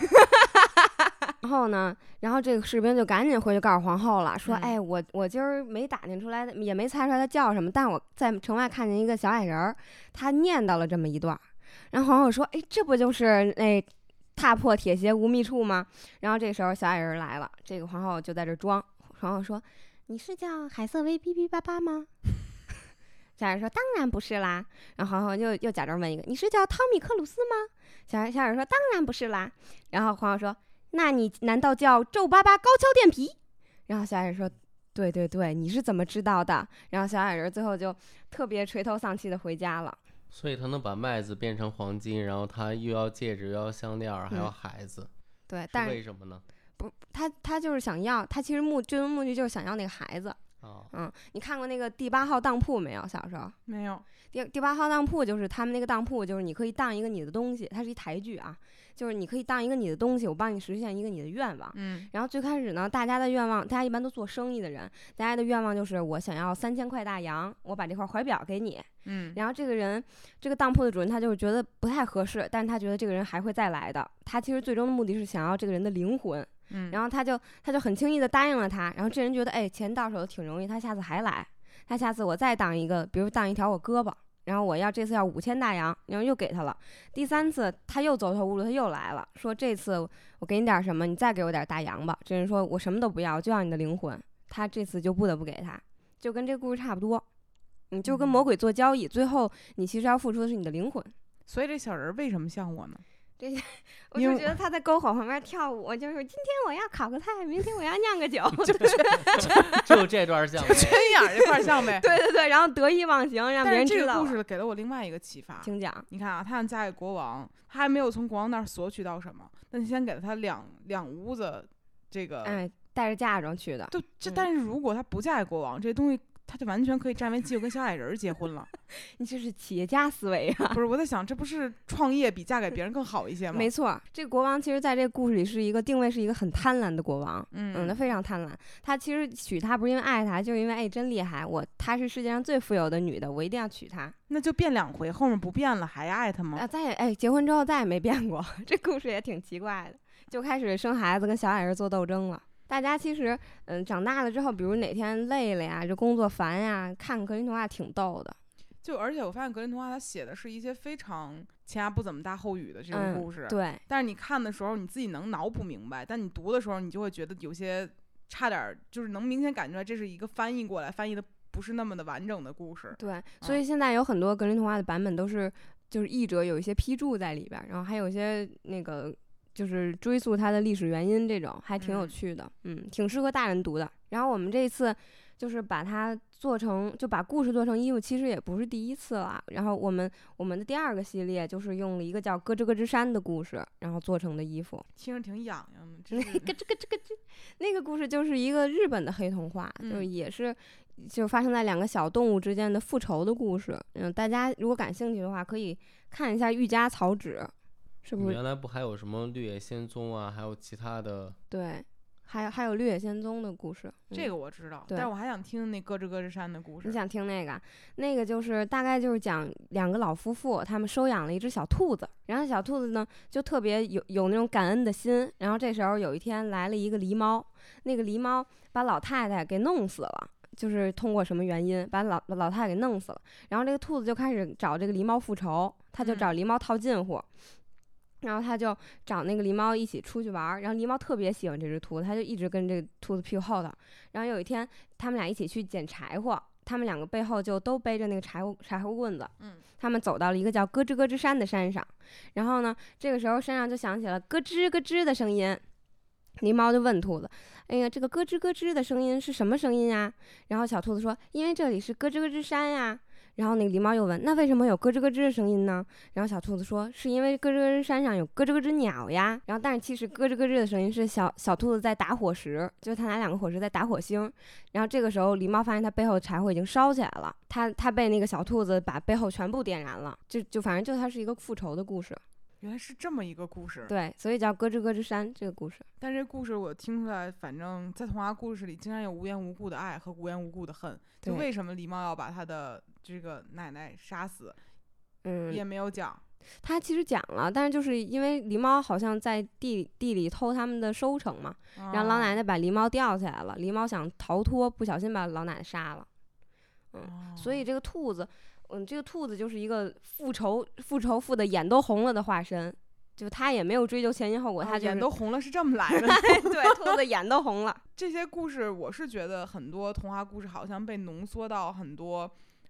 然后这个士兵就赶紧回去告诉皇后了，说：“哎，我今儿没打听出来，也没猜出来他叫什么，但我在城外看见一个小矮人，他念叨了这么一段。”然后皇后说：“哎，这不就是那踏破铁鞋无觅处吗？”然后这时候小矮人来了，这个皇后就在这装。皇后说：“你是叫海瑟薇哔哔叭叭吗？” 小矮人说当然不是啦。然后黄黄又假装问一个，你是叫汤米克鲁斯吗？小矮人说当然不是啦。然后黄黄说那你难道叫皱巴巴高跷垫皮？然后小矮人说对对对，你是怎么知道的？然后小矮人最后就特别垂头丧气的回家了。 所以他能把麦子变成黄金，然后他又要戒指又要项链还要孩子， 对，但为什么呢？ 不，他就是想要，他其实最终目的就是想要那个孩子。你看过那个第8号当铺没有？小时候没有。 第8号当铺就是他们那个当铺，就是你可以当一个你的东西，它是一台剧啊，就是你可以当一个你的东西，我帮你实现一个你的愿望。然后最开始呢，大家的愿望，大家一般都做生意的人，大家的愿望就是我想要3000块大洋，我把这块怀表给你。然后这个当铺的主人他就是觉得不太合适，但是他觉得这个人还会再来的，他其实最终的目的是想要这个人的灵魂。然后他就很轻易的答应了他，然后这人觉得哎，钱到手挺容易，他下次还来，他下次我再当一个，比如当一条我胳膊，然后我这次要5000大洋，然后又给他了。第3次他又走投无路，他又来了，说这次我给你点什么，你再给我点大洋吧。这人说我什么都不要，就要你的灵魂。他这次就不得不给他，就跟这个故事差不多。你就跟魔鬼做交易，最后你其实要付出的是你的灵魂。 所以这小人为什么像我呢？ 我就觉得他在篝火旁边跳舞，就是今天我要烤个菜，明天我要酿个酒， 就这段像， 圈眼这块像呗。 对对对，然后得意忘形，让别人知道。 但是这个故事给了我另外一个启发， 请讲。 你看啊，他想嫁给国王，他还没有从国王那儿索取到什么，那你先给了他两屋子这个， 带着嫁妆去的。 对，但是如果他不嫁给国王，这东西他就完全可以占为己有，跟小矮人结婚了。 你这是企业家思维啊！ 不是，我在想，这不是创业比嫁给别人更好一些吗？ 没错，这个国王其实在这个故事里是一个定位，是一个很贪婪的国王。他非常贪婪。他其实娶她不是因为爱她，就是因为真厉害，她是世界上最富有的女的，我一定要娶她。 那就变2回，后面不变了，还爱她吗？ 结婚之后再也没变过。这故事也挺奇怪的，就开始生孩子跟小矮人做斗争了。大家其实长大了之后，比如哪天累了呀，这工作烦呀，看格林童话挺逗的。 而且我发现格林童话他写的是一些非常前言不怎么搭后语的这种故事。 对。 但是你看的时候你自己能脑补明白，但你读的时候你就会觉得有些差点，就是能明显感觉出来这是一个翻译过来翻译的不是那么的完整的故事。 对，所以现在有很多格林童话的版本都是就是译者有一些批注在里边，然后还有一些那个就是追溯它的历史原因，这种还挺有趣的。挺适合大人读的。然后我们这一次就是把它就把故事做成衣服，其实也不是第一次了。然后我们的第2个系列就是用了一个叫咯吱咯吱山的故事，然后做成的衣服， 听着挺痒痒的。 咯吱咯吱咯吱，那个故事就是一个日本的黑童话，就是也是就发生在2个小动物之间的复仇的故事。大家如果感兴趣的话，可以看一下御家草纸。是不是原来不还有什么绿野仙踪啊，还有其他的？ 对，还有绿野仙踪的故事。 这个我知道，但是我还想听那咯吱咯吱山的故事。 你想听那个就是大概就是讲2个老夫妇，他们收养了一只小兔子，然后小兔子呢就特别有那种感恩的心。然后这时候有一天来了一个狸猫，那个狸猫把老太太给弄死了，就是通过什么原因把老太太给弄死了。然后这个兔子就开始找这个狸猫复仇，他就找狸猫套近乎。然后他就找那个狸猫一起出去玩，然后狸猫特别喜欢这只兔子，他就一直跟这个兔子屁股后头。然后有一天他们俩一起去捡柴火，他们2个背后就都背着那个柴火棍子。他们走到了一个叫咯吱咯吱山的山上，然后呢这个时候山上就响起了咯吱咯吱的声音。狸猫就问兔子，哎呀，这个咯吱咯吱的声音是什么声音呀？然后小兔子说，因为这里是咯吱咯吱山呀。然后那个狸猫又问，那为什么有咯吱咯吱的声音呢？然后小兔子说，是因为咯吱咯吱山上有咯吱咯吱鸟呀。然后但是其实咯吱咯吱的声音是小兔子在打火石，就是他拿2个火石在打火星。然后这个时候狸猫发现他背后的柴火已经烧起来了，他被那个小兔子把背后全部点燃了，就反正就它是一个复仇的故事。 原来是这么一个故事。 对，所以叫咯吱咯吱山这个故事。 但这故事我听出来，反正在童话故事里经常有无缘无故的爱和无缘无故的恨。就为什么狸猫要把他的这个奶奶杀死，也没有讲。 他其实讲了，但是就是因为狸猫好像在地里偷他们的收成嘛，然后老奶奶把狸猫吊起来了，狸猫想逃脱，不小心把老奶奶杀了。所以这个兔子就是一个复仇复的眼都红了的化身，就他也没有追究前因后果，他眼都红了是这么来的。 对，兔子眼都红了。 这些故事我是觉得很多童话故事好像被浓缩到很多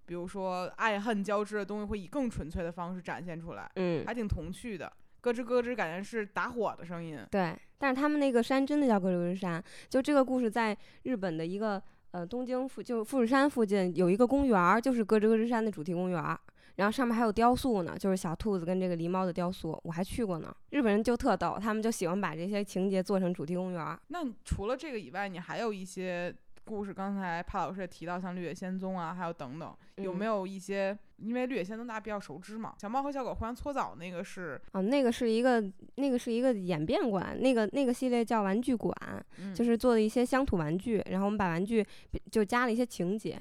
比如说爱恨交织的东西会以更纯粹的方式展现出来，还挺童趣的。咯吱咯吱，感觉是打火的声音。 对，但是他们那个山真的叫咯吱咯吱山。就这个故事在日本的一个东京就富士山附近有一个公园，就是咯吱咯吱山的主题公园。然后上面还有雕塑呢，就是小兔子跟这个狸猫的雕塑，我还去过呢。日本人就特逗，他们就喜欢把这些情节做成主题公园。 那除了这个以外，你还有一些故事，刚才帕老师也提到，像《绿野仙踪》啊，还有等等，有没有一些？因为《绿野仙踪》大家比较熟知嘛，小猫和小狗互相搓澡那个是那个是一个演变过来，那个系列叫玩具馆，就是做的一些乡土玩具，然后我们把玩具就加了一些情节。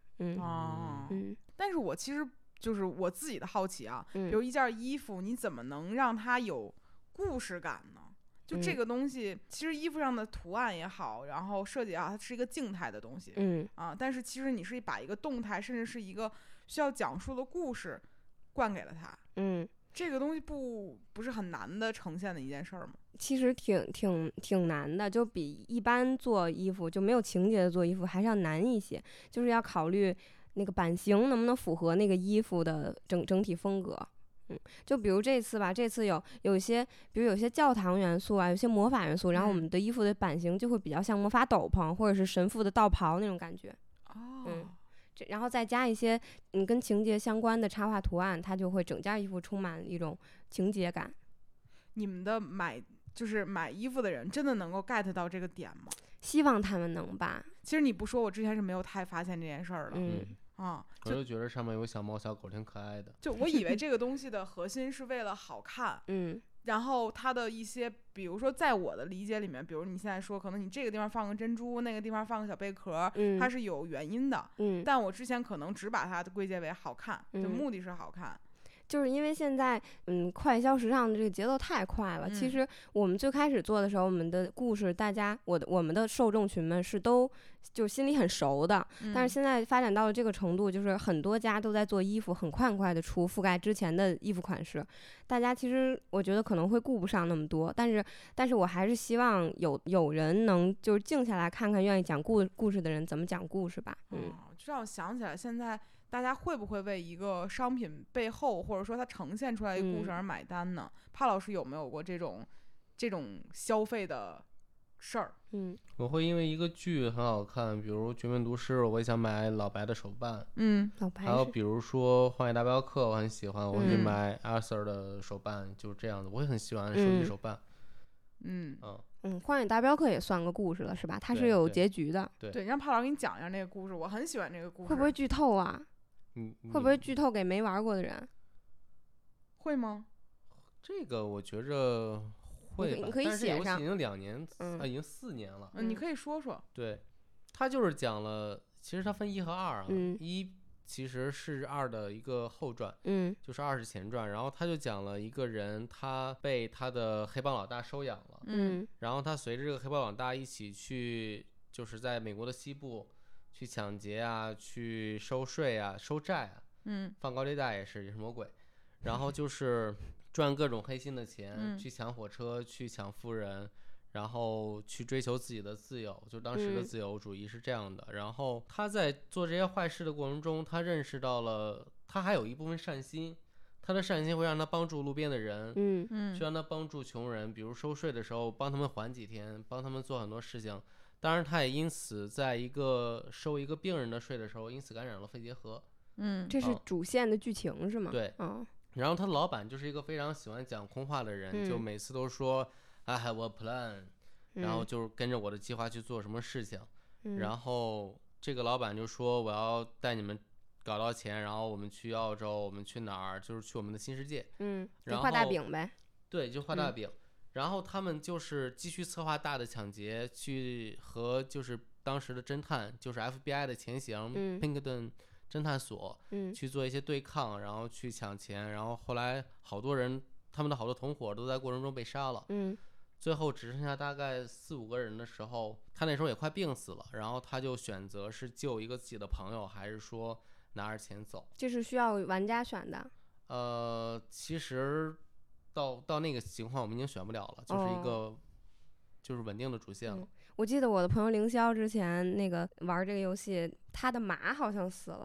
但是我其实就是我自己的好奇啊，比如一件衣服，你怎么能让它有故事感呢？就这个东西，其实衣服上的图案也好，然后设计也好，它是一个静态的东西，但是其实你是把一个动态，甚至是一个需要讲述的故事灌给了它，这个东西不是很难的呈现的一件事儿吗？ 其实挺难的，就比一般做衣服就没有情节的做衣服还是要难一些，就是要考虑那个版型能不能符合那个衣服的整体风格。就比如这次吧，这次有一些，比如有些教堂元素啊，有些魔法元素，然后我们的衣服的版型就会比较像魔法斗篷或者是神父的道袍那种感觉。然后再加一些跟情节相关的插画图案，它就会整件衣服充满一种情节感。 你们的买衣服的人真的能够 get 到这个点吗？ 希望他们能吧。 其实你不说，我之前是没有太发现这件事儿的。 我就觉得上面有小猫小狗挺可爱的。 就我以为这个东西的核心是为了好看，然后它的一些，比如说在我的理解里面，比如你现在说，可能你这个地方放个珍珠，那个地方放个小贝壳，它是有原因的。但我之前可能只把它归结为好看，就目的是好看。 就是因为现在快消时尚的这个节奏太快了。其实我们最开始做的时候，我们的故事我们的受众群们是都就心里很熟的，但是现在发展到了这个程度，就是很多家都在做衣服，很快的出覆盖之前的衣服款式。大家其实我觉得可能会顾不上那么多，但是我还是希望有人能就是静下来看看愿意讲故事的人怎么讲故事吧。 就让我想起来，现在大家会不会为一个商品背后，或者说它呈现出来一个故事而买单呢？帕老师有没有过这种消费的事儿？ 我会因为一个剧很好看，比如《绝命毒师》，我也想买老白的手办。 老白。 还有比如说《荒野大镖客》，我很喜欢，我会去买 Arthur 的手办，就是这样子。我也很喜欢收集手办。 荒野大镖客也算个故事了，是吧？它是有结局的。 对，让帕老师给你讲一下那个故事，我很喜欢这个故事。 会不会剧透啊？会不会剧透给没玩过的人？ 会吗？ 这个我觉着会吧， 你可以写上。 但是游戏已经2年，已经4年了。 你可以说说。 对，它就是讲了，其实它分1和2啊。1其实是2的一个后传，就是2是前传。然后他就讲了一个人，他被他的黑帮老大收养了，然后他随着这个黑帮老大一起去，就是在美国的西部去抢劫啊，去收税啊，收债啊，放高利贷也是什么鬼，然后就是赚各种黑心的钱，去抢火车，去抢富人。然后去追求自己的自由，就当时的自由主义是这样的。然后他在做这些坏事的过程中，他认识到了他还有一部分善心，他的善心会让他帮助路边的人，去让他帮助穷人，比如收税的时候帮他们缓几天，帮他们做很多事情。当然他也因此在收一个病人的税的时候，因此感染了肺结核。 这是主线的剧情是吗？ 对。然后他的老板就是一个非常喜欢讲空话的人，就每次都说I have a plan，然后就是跟着我的计划去做什么事情。然后这个老板就说我要带你们搞到钱，然后我们去澳洲，我们去哪儿，就是去我们的新世界。 就画大饼呗。 对，就画大饼。然后他们就是继续策划大的抢劫，去和就是当时的侦探，就是 FBI 的前行Pinkerton 侦探所，去做一些对抗，然后去抢钱。然后后来好多人，他们的好多同伙都在过程中被杀了。最后只剩下大概4、5个人的时候，他那时候也快病死了，然后他就选择是救一个自己的朋友，还是说拿着钱走。 这是需要玩家选的。 其实到那个情况我们已经选不了了，就是一个就是稳定的主线了。 我记得我的朋友凌霄之前那个玩这个游戏，他的马好像死了。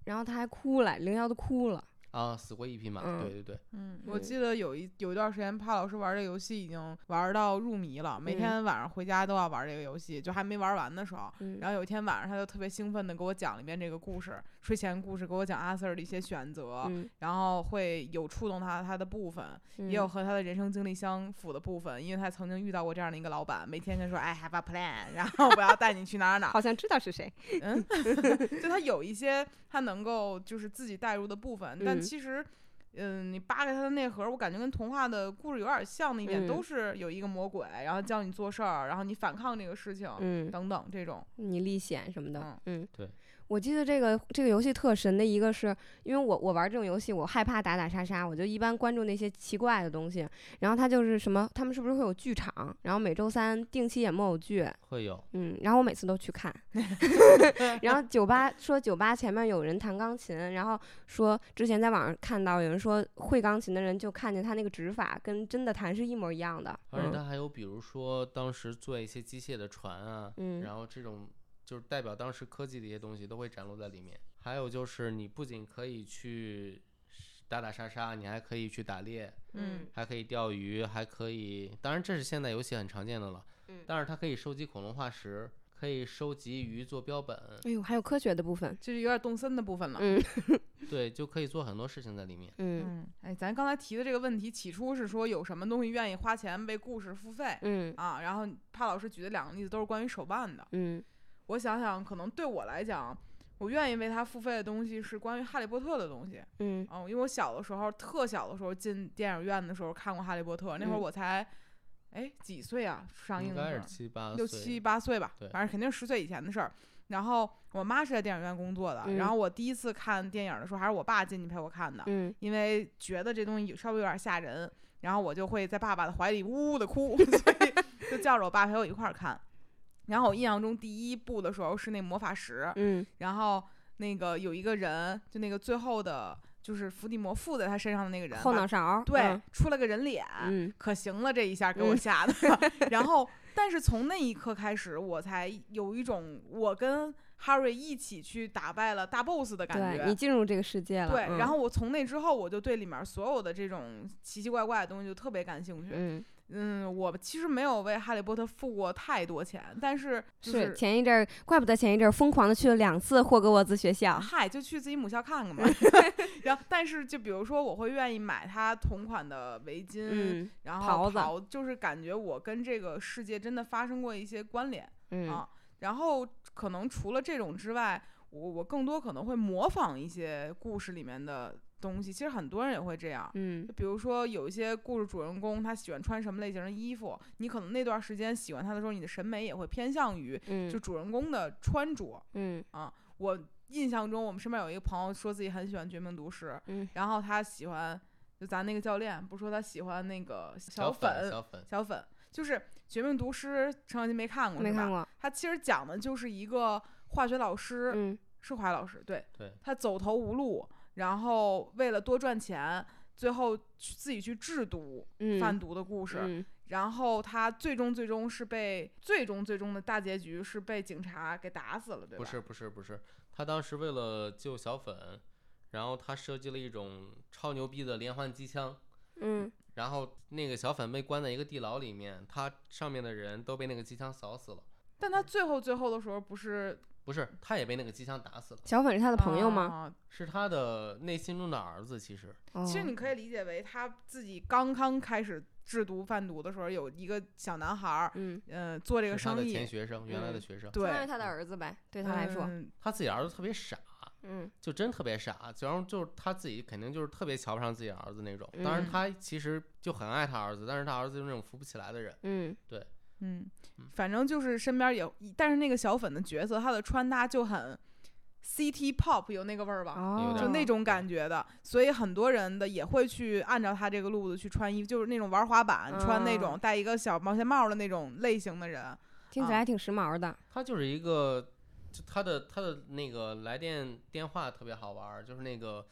然后他还哭了，01都哭了。 啊，死过一匹马，对对对， 我记得有一段时间，帕老师玩这个游戏已经玩到入迷了，每天晚上回家都要玩这个游戏，就还没玩完的时候，然后有一天晚上他就特别兴奋的给我讲了一遍这个故事，睡前故事，给我讲阿瑟的一些选择，然后会有触动他的部分，也有和他的人生经历相符的部分，因为他曾经遇到过这样的一个老板，每天跟说I have a plan， 然后我要带你去哪， 好像知道是谁， 就他有一些他能够就是自己带入的部分，但其实你扒开他的内核，我感觉跟童话的故事有点像的一点，都是有一个魔鬼，然后教你做事儿，然后你反抗这个事情，等等这种， 你历险什么的， 对。 我记得这个游戏特神的一个是，因为我玩这种游戏，我害怕打打杀杀，我就一般关注那些奇怪的东西。然后它就是什么，他们是不是会有剧场？然后每周3定期演木偶剧， 会有。 然后我每次都去看。然后酒吧前面有人弹钢琴，然后说之前在网上看到有人说会钢琴的人就看见他那个指法跟真的弹是一模一样的。 而且他还有比如说当时做一些机械的船啊，然后这种。就是代表当时科技的一些东西都会展露在里面。还有就是你不仅可以去打打杀杀，你还可以去打猎，还可以钓鱼，还可以，当然这是现在游戏很常见的了，但是它可以收集恐龙化石，可以收集鱼做标本， 哎呦，还有科学的部分， 就是有点动森的部分了， 对，就可以做很多事情在里面。 哎，咱刚才提的这个问题，起初是说有什么东西愿意花钱为故事付费，然后帕老师举的2个例子都是关于手办的，我想想，可能对我来讲，我愿意为他付费的东西是关于哈利波特的东西。因为我小的时候，特小的时候进电影院的时候看过哈利波特，那会儿我才，几岁啊？上映的时候应该是 6、7、8岁吧，反正肯定是10岁以前的事儿。然后我妈是在电影院工作的，然后我第一次看电影的时候，还是我爸进去陪我看的，因为觉得这东西稍微有点吓人，然后我就会在爸爸的怀里呜呜的哭，所以就叫着我爸陪我一块儿看。然后我印象中第一部的时候是那魔法石，然后那个有一个人，就那个最后的就是伏地魔附在他身上的那个人， 后脑勺， 对，出了个人脸，可行了，这一下给我吓的。然后但是从那一刻开始，我才有一种我跟哈瑞一起去打败了大 boss 的感觉， 对，你进入这个世界了。 对，然后我从那之后，我就对里面所有的这种奇奇怪怪的东西就特别感兴趣。我其实没有为哈利波特付过太多钱，但是是前一阵儿，怪不得前一阵儿疯狂的去了2次霍格沃兹学校。 嗨，就去自己母校看看嘛。然后，但是就比如说，我会愿意买他同款的围巾，然后袍子， 就是感觉我跟这个世界真的发生过一些关联啊。然后可能除了这种之外，我更多可能会模仿一些故事里面的东西，其实很多人也会这样，就比如说有一些故事主人公他喜欢穿什么类型的衣服，你可能那段时间喜欢他的时候，你的审美也会偏向于就主人公的穿着，我印象中我们身边有一个朋友说自己很喜欢绝命毒师，然后他喜欢就咱那个教练不是说他喜欢那个小粉，就是绝命毒师陈小金没看过是吧？ 没看过。 他其实讲的就是一个化学老师，是化学老师，对，他走投无路，然后为了多赚钱，最后自己去制毒贩毒的故事，然后他最终是被最终的大结局是被警察给打死了，对吧？ 不是，他当时为了救小粉，然后他设计了一种超牛逼的连环机枪，然后那个小粉被关在一个地牢里面，他上面的人都被那个机枪扫死了。 但他最后的时候不是， 他也被那个机枪打死了。 小粉是他的朋友吗？ 是他的内心中的儿子。其实你可以理解为他自己刚刚开始制毒贩毒的时候，有一个小男孩，做这个生意，他的前学生，原来的学生， 对， 相当于他的儿子呗，对他来说， 他自己儿子特别傻。就真特别傻，然后就是他自己肯定就是特别瞧不上自己儿子那种。当然他其实就很爱他儿子，但是他儿子就是那种扶不起来的人。对， 反正就是身边有，但是那个小粉的角色，他的穿搭就很 City Pop 有那个味儿吧，就那种感觉的，所以很多人的也会去按照他这个路子去穿衣服，就是那种玩滑板穿那种戴一个小毛线帽的那种类型的人， 听起来挺时髦的。 他就是一个。就他的那个来电话特别好玩，就是那个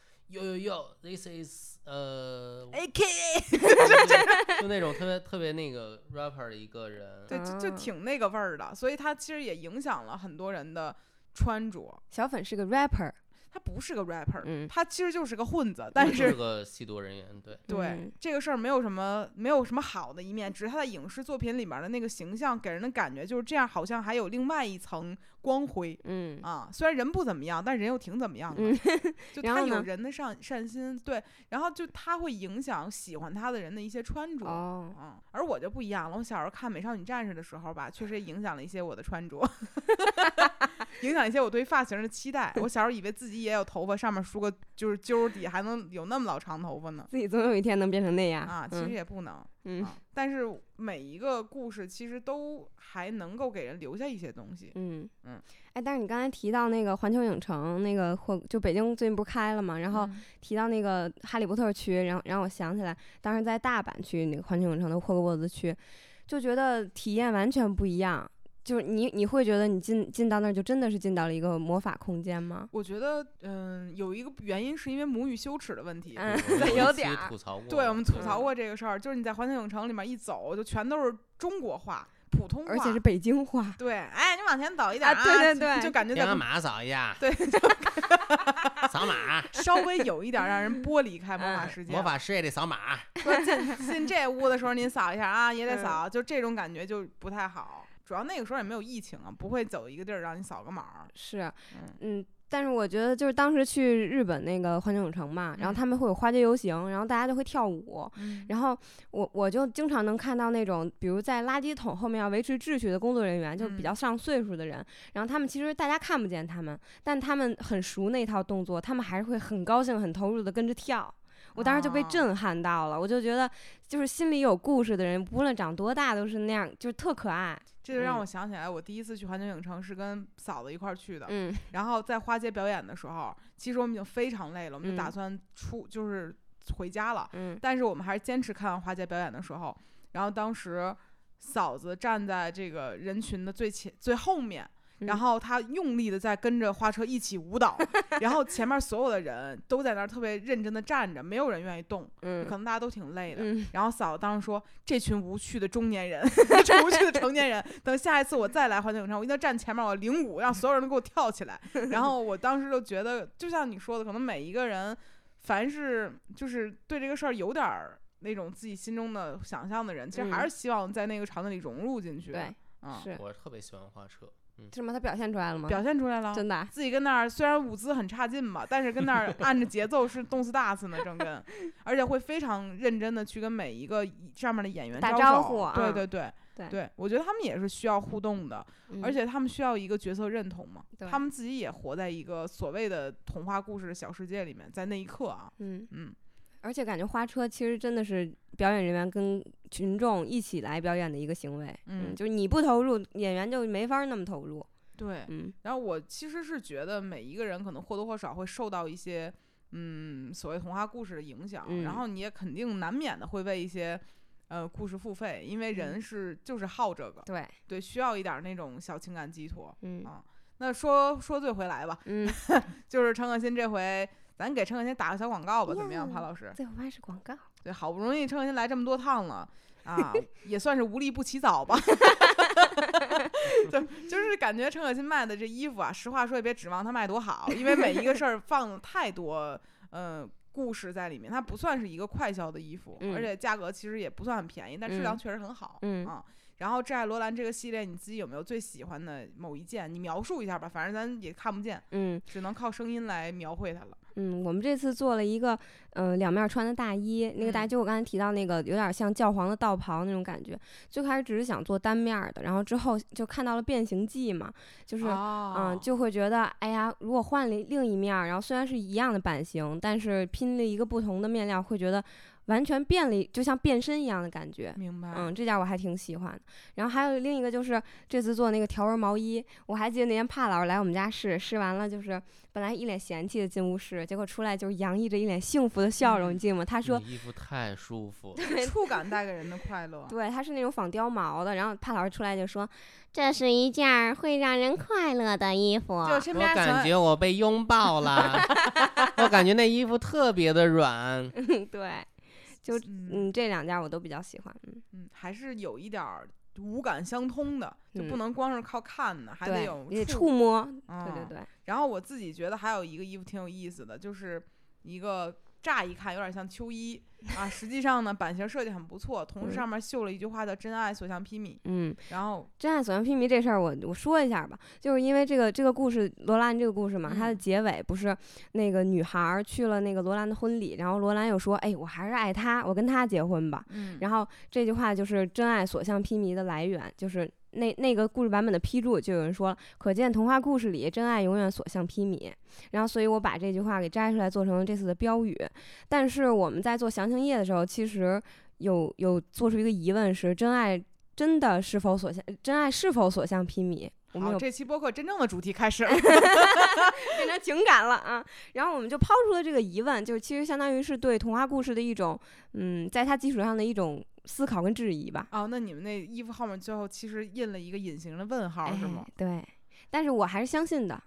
This is AKA 就那种特别那个 rapper 的一个人， 对，就挺那个味儿的，所以他其实也影响了很多人的穿着。 小粉是个 rapper， 他不是个 rapper， 他其实就是个混子，但是个吸毒人员， 对，这个事儿没有什么好的一面，只是他在影视作品里面的那个形象给人的感觉就是这样，好像还有另外一层光辉，虽然人不怎么样，但人又挺怎么样的，就他有人的善心，对，然后就他会影响喜欢他的人的一些穿着，而我就不一样了，我小时候看美少女战士的时候吧，确实也影响了一些我的穿着，影响一些我对发型的期待。我小时候以为自己也有头发，上面梳个就是揪底，还能有那么老长头发呢。 自己总有一天能变成那样啊，其实也不能。但是每一个故事其实都还能够给人留下一些东西。 哎，但是你刚才提到那个环球影城那个就北京最近不是开了嘛，然后提到那个哈利波特区，然后我想起来当时在大阪区那个环球影城的霍格沃兹区，就觉得体验完全不一样。就是你会觉得你进到那儿就真的是进到了一个魔法空间吗？ 我觉得有一个原因是因为母语羞耻的问题， 有点吐槽过。 对，我们吐槽过这个事儿，就是你在环球影城里面一走就全都是中国话。普通话， 而且是北京话。 对，哎，你往前走一点对， 就感觉在马扫一下， 对， 扫码， 稍微有一点让人剥离开魔法世界。 魔法师也得扫码。 说进这屋的时候您扫一下啊，也得扫，就这种感觉就不太好。主要那个时候也没有疫情啊，不会走一个地儿让你扫个码。 是，但是我觉得就是当时去日本那个环球影城嘛，然后他们会有花街游行，然后大家就会跳舞，然后我就经常能看到那种比如在垃圾桶后面要维持秩序的工作人员，就比较上岁数的人，然后他们其实大家看不见他们，但他们很熟那套动作，他们还是会很高兴很投入的跟着跳。我当时就被震撼到了，我就觉得就是心里有故事的人无论长多大都是那样，就是特可爱。 这就让我想起来我第一次去环球影城是跟嫂子一块儿去的，然后在花街表演的时候，其实我们已经非常累了，我们就打算就是回家了，但是我们还是坚持看完花街表演的时候，然后当时嫂子站在这个人群的最后面，然后他用力的在跟着花车一起舞蹈，然后前面所有的人都在那儿特别认真的站着，没有人愿意动，可能大家都挺累的，然后嫂子当时说，这群无趣的中年人这无趣的成年人，等下一次我再来环球影城，我一定要站前面，我领舞，让所有人都给我跳起来。然后我当时就觉得就像你说的，可能每一个人凡是就是对这个事儿有点那种自己心中的想象的人，其实还是希望在那个场景里融入进去。 对，是我特别喜欢花车。 是吗？他表现出来了吗？ 表现出来了， 真的。 自己跟那儿虽然舞姿很差劲吧，但是跟那儿按着节奏是动次打次呢，正跟，而且会非常认真的去跟每一个上面的演员打招呼。 对，我觉得他们也是需要互动的，而且他们需要一个角色认同嘛，他们自己也活在一个所谓的童话故事的小世界里面，在那一刻啊， 而且感觉花车其实真的是表演人员跟群众一起来表演的一个行为，就是你不投入，演员就没法那么投入。 对，然后我其实是觉得每一个人可能或多或少会受到一些所谓童话故事的影响，然后你也肯定难免的会为一些故事付费，因为人就是好这个，对，需要一点那种小情感寄托，那说罪回来吧，就是陈可辛这回。咱给陈可辛打个小广告吧，怎么样，潘老师？ 最后还是广告。 对，好不容易陈可辛来这么多趟了啊，也算是无利不起早吧。就是感觉陈可辛卖的这衣服啊，实话说也别指望他卖多好，因为每一个事儿放了太多故事在里面，它不算是一个快销的衣服，而且价格其实也不算很便宜，但质量确实很好啊。然后挚爱罗兰这个系列，你自己有没有最喜欢的某一件？你描述一下吧，反正咱也看不见，只能靠声音来描绘它了。 我们这次做了一个两面穿的大衣，那个大衣就我刚才提到那个有点像教皇的道袍那种感觉。最开始只是想做单面的，然后之后就看到了变形记嘛，就是就会觉得哎呀，如果换了另一面，然后虽然是一样的版型，但是拼了一个不同的面料，会觉得完全变了，就像变身一样的感觉。 明白。 这件我还挺喜欢的。然后还有另一个就是这次做那个条纹毛衣，我还记得那天帕老师来我们家试完了，就是本来一脸嫌弃的进屋试，结果出来就是洋溢着一脸幸福的笑容，你记得吗？他说衣服太舒服， 触感带给人的快乐。 对，它是那种仿貂毛的。然后帕老师出来就说，这是一件会让人快乐的衣服。 就身边我感觉我被拥抱了，我感觉那衣服特别的软。 对。就这两件我都比较喜欢， 还是有一点五感相通的，就不能光是靠看的，还得有触摸。对对对。 然后我自己觉得还有一个衣服挺有意思的，就是一个乍一看有点像秋衣啊，实际上呢版型设计很不错，同时上面绣了一句话叫真爱所向披靡。然后真爱所向披靡这事儿我说一下吧，就是因为这个故事罗兰这个故事嘛，它的结尾不是那个女孩去了那个罗兰的婚礼，然后罗兰又说我还是爱他，我跟他结婚吧。然后这句话就是真爱所向披靡的来源，就是那个故事版本的批注就有人说了，可见童话故事里真爱永远所向披靡。然后所以我把这句话给摘出来做成了这次的标语。但是我们在做详情页的时候，其实有做出一个疑问，是真爱是否所向披靡。 好，这期播客真正的主题开始了变成情感了啊。然后我们就抛出了这个疑问，就是其实相当于是对童话故事的一种在它基础上的一种思考跟质疑吧。 那你们那衣服后面最后其实印了一个隐形的问号是吗？ 对，但是我还是相信的。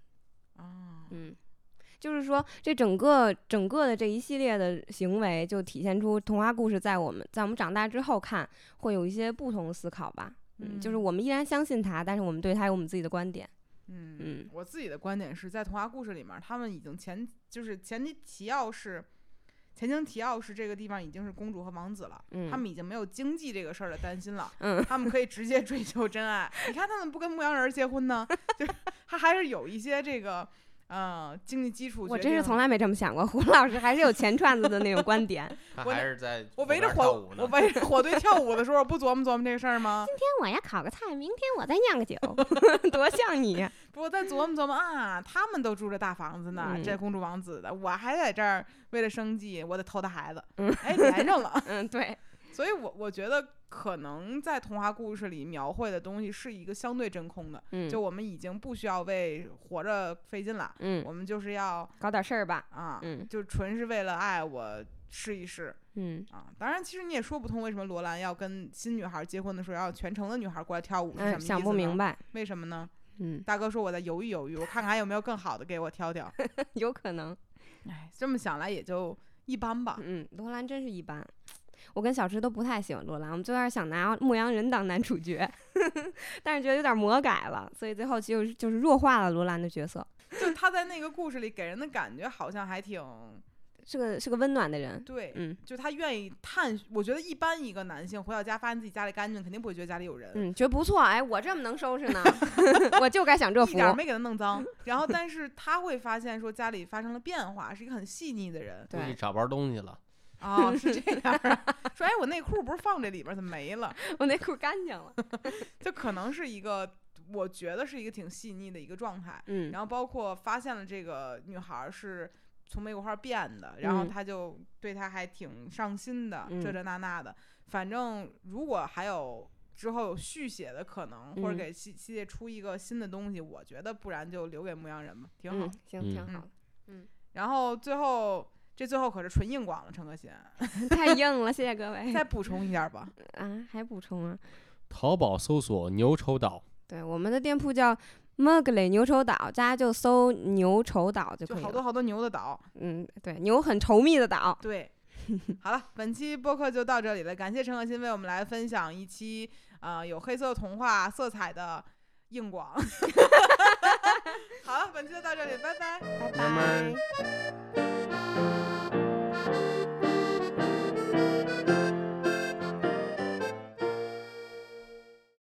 就是说这整个的这一系列的行为就体现出童话故事在我们长大之后看会有一些不同的思考吧。就是我们依然相信它，但是我们对它有我们自己的观点。 我自己的观点是在童话故事里面，他们已经前情提要是这个地方已经是公主和王子了，他们已经没有经济这个事儿的担心了，他们可以直接追求真爱。你看他们不跟牧羊人结婚呢，就是他还是有一些这个经济基础。 我真是从来没这么想过，胡老师还是有钱串子的那种观点。 他还是在我围着火堆跳舞的时候，不琢磨这个事儿吗？ 今天我要烤个菜，明天我再酿个酒，多像你。 不过再琢磨啊，他们都住着大房子呢，这公主王子的，我还在这儿为了生计，我得偷他孩子，连上了。 对。 所以我觉得可能在童话故事里描绘的东西是一个相对真空的，就我们已经不需要为活着费劲了，我们就是要搞点事儿吧， 就纯是为了爱，我试一试，当然其实你也说不通为什么罗兰要跟新女孩结婚的时候要全城的女孩过来跳舞是什么意思呢？ 想不明白为什么呢？大哥说我再犹豫犹豫，我看看还有没有更好的给我挑挑。 有可能。 这么想来也就一般吧。 罗兰真是一般。我跟小池都不太喜欢罗兰，我们最开始想拿牧羊人当男主角，但是觉得有点魔改了，所以最后就是弱化了罗兰的角色。 就他在那个故事里给人的感觉好像还是个温暖的人。 对，就他愿意我觉得一般一个男性回到家发现自己家里干净，肯定不会觉得家里有人。 觉得不错，我这么能收拾呢，我就该享这福， 一点没给他弄脏。然后，但是他会发现说家里发生了变化，是一个很细腻的人。 对，找不着东西了。 是这样说，我内裤不是放这里边怎么没了？ 我内裤干净了。 就可能是一个，我觉得是一个挺细腻的一个状态。然后包括发现了这个女孩是从玫瑰花变的，然后他就对她还挺上心的，这那的。反正如果还有之后有续写的可能，或者给系列出一个新的东西，我觉得不然就留给牧羊人吧，挺好。 行，挺好。 然后最后可是纯硬广了，陈可辛太硬了，谢谢各位。 再补充一下吧。 还补充啊？ 淘宝搜索牛稠岛。 对，我们的店铺叫 Mowgli 牛稠岛，大家就搜牛稠岛就可以了。 就好多好多牛的岛。 对，牛很稠密的岛。 对。好了，本期播客就到这里了，感谢陈可辛为我们来分享一期有黑色童话色彩的硬广。好了，本期就到这里，拜拜， 拜拜。